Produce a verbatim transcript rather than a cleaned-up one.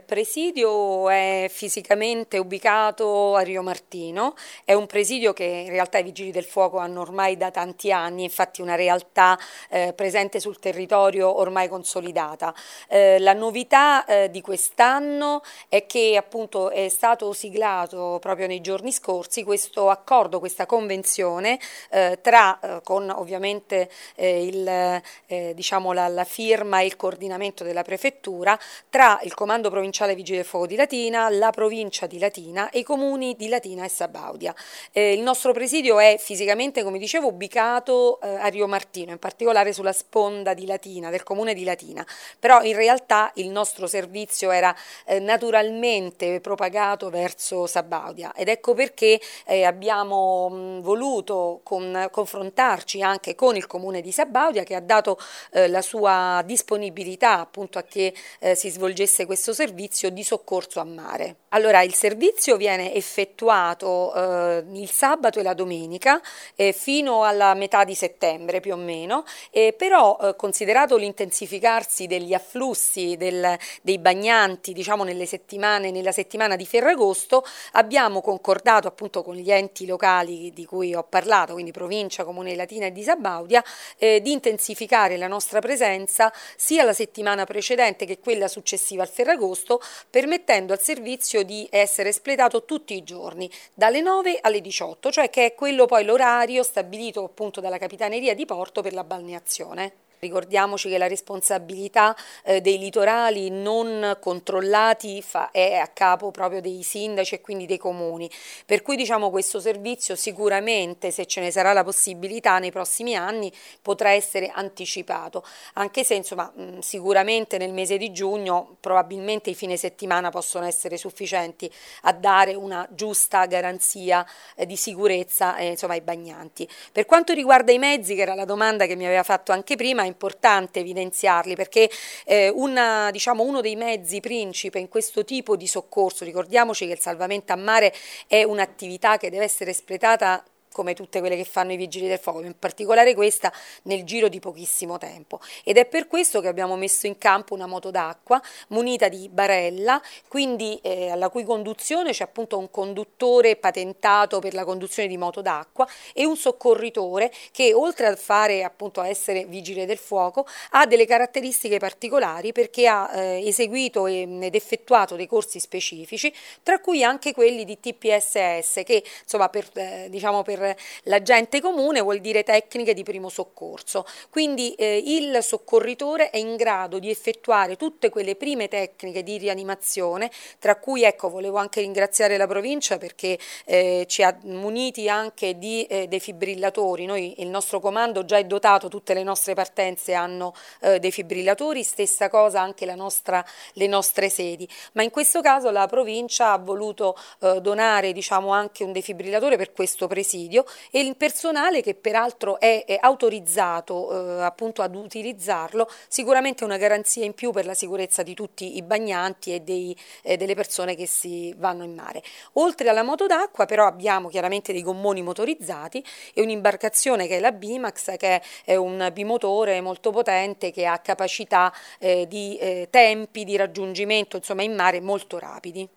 presidio è fisicamente ubicato a Rio Martino, è un presidio che in realtà i Vigili del Fuoco hanno ormai da tanti anni, infatti una realtà eh, presente sul territorio ormai consolidata. Eh, la novità eh, di quest'anno è che appunto è stato siglato proprio nei giorni scorsi questo accordo, questa convenzione eh, tra, eh, con ovviamente eh, il, eh, diciamo la, la firma e il coordinamento della prefettura, tra il Comando Provinciale Vigili del Fuoco di Latina, la provincia di Latina e i comuni di Latina e Sabaudia. Eh, il nostro presidio è fisicamente, come dicevo, ubicato eh, a Rio Martino, in particolare sulla sponda di Latina, del comune di Latina, però in realtà il nostro servizio era eh, naturalmente propagato verso Sabaudia ed ecco perché eh, abbiamo mh, voluto con, confrontarci anche con il comune di Sabaudia, che ha dato eh, la sua disponibilità appunto a che eh, si svolgesse questo servizio di soccorso a mare. Allora, il servizio viene effettuato eh, il sabato e la domenica eh, fino alla metà di settembre più o meno, eh, però eh, considerato l'intensificarsi degli afflussi del, dei bagnanti, diciamo nelle settimane, nella settimana di Ferragosto, abbiamo concordato appunto con gli enti locali di cui ho parlato, quindi provincia, comune di Latina e di Sabaudia, eh, di intensificare la nostra presenza sia la settimana precedente che quella successiva al Ferragosto, permettendo al servizio di essere espletato tutti i giorni, dalle nove alle diciotto, cioè che è quello poi l'orario stabilito appunto dalla Capitaneria di Porto per la balneazione. Ricordiamoci che la responsabilità eh, dei litorali non controllati fa, è a capo proprio dei sindaci e quindi dei comuni, per cui diciamo questo servizio sicuramente, se ce ne sarà la possibilità nei prossimi anni, potrà essere anticipato, anche se insomma mh, sicuramente nel mese di giugno probabilmente i fine settimana possono essere sufficienti a dare una giusta garanzia eh, di sicurezza eh, insomma, ai bagnanti. Per quanto riguarda i mezzi, che era la domanda che mi aveva fatto anche prima, importante evidenziarli perché eh, una, diciamo, uno dei mezzi principe in questo tipo di soccorso, ricordiamoci che il salvamento a mare è un'attività che deve essere espletata come tutte quelle che fanno i vigili del fuoco, in particolare questa nel giro di pochissimo tempo, ed è per questo che abbiamo messo in campo una moto d'acqua munita di barella, quindi eh, alla cui conduzione c'è appunto un conduttore patentato per la conduzione di moto d'acqua e un soccorritore che, oltre a fare appunto a essere vigile del fuoco, ha delle caratteristiche particolari perché ha eh, eseguito ed effettuato dei corsi specifici, tra cui anche quelli di T P S S, che insomma per eh, diciamo per la gente comune vuol dire tecniche di primo soccorso, quindi eh, il soccorritore è in grado di effettuare tutte quelle prime tecniche di rianimazione, tra cui ecco volevo anche ringraziare la provincia perché eh, ci ha muniti anche di eh, defibrillatori. Noi, il nostro comando già è dotato, tutte le nostre partenze hanno eh, defibrillatori, stessa cosa anche la nostra, le nostre sedi, ma in questo caso la provincia ha voluto eh, donare diciamo anche un defibrillatore per questo presidio, e il personale, che peraltro è, è autorizzato eh, appunto ad utilizzarlo, sicuramente una garanzia in più per la sicurezza di tutti i bagnanti e dei, eh, delle persone che si vanno in mare. Oltre alla moto d'acqua però abbiamo chiaramente dei gommoni motorizzati e un'imbarcazione che è la Bimax, che è un bimotore molto potente che ha capacità eh, di eh, tempi di raggiungimento insomma in mare molto rapidi.